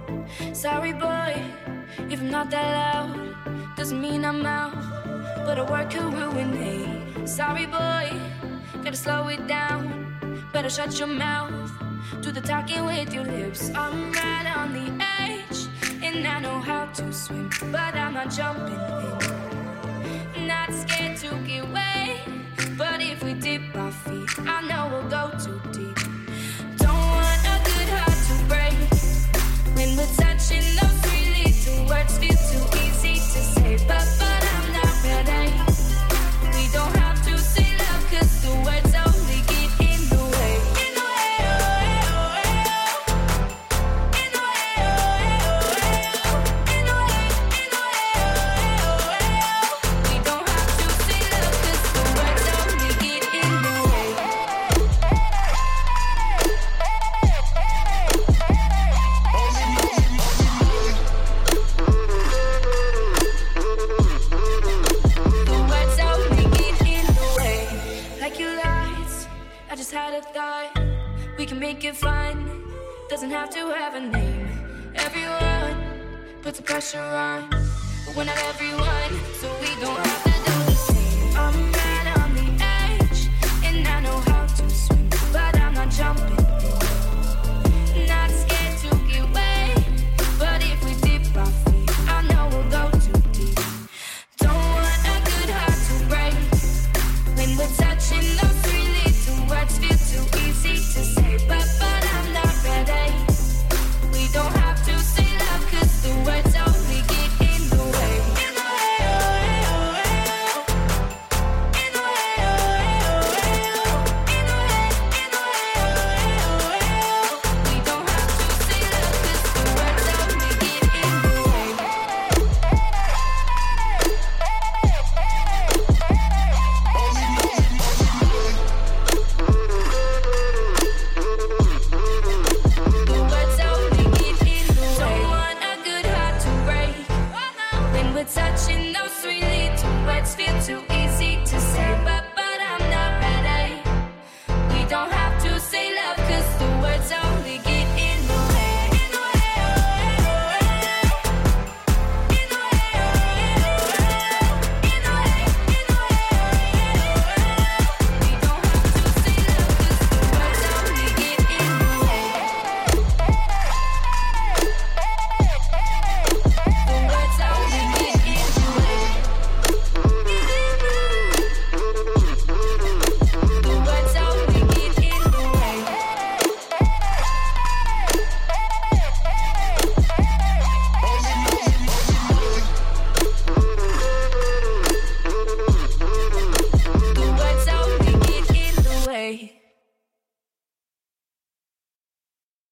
Sorry boy, if I'm not that loud, doesn't mean I'm out, but a word could ruin me. Sorry boy, gotta slow it down, better shut your mouth, do the talking with your lips. I'm right on the edge, and I know how to swim, but I'm not jumping in. Not scared to get wet, but if we dip our feet, I know we'll go too deep. Don't want a good heart to break, when we're touching those three little words feel too easy to say, but I'm not ready. We don't have to say love, cause the words only get in the way. In the way, oh, oh, in the way, oh, in the way, in the way, oh, we don't have to say love, cause the words only get in the way. The words only get in the way. Like your lights, I just had a thought. We can make it fun, doesn't have to have a name. Everyone puts a pressure on, but we're not everyone, so we don't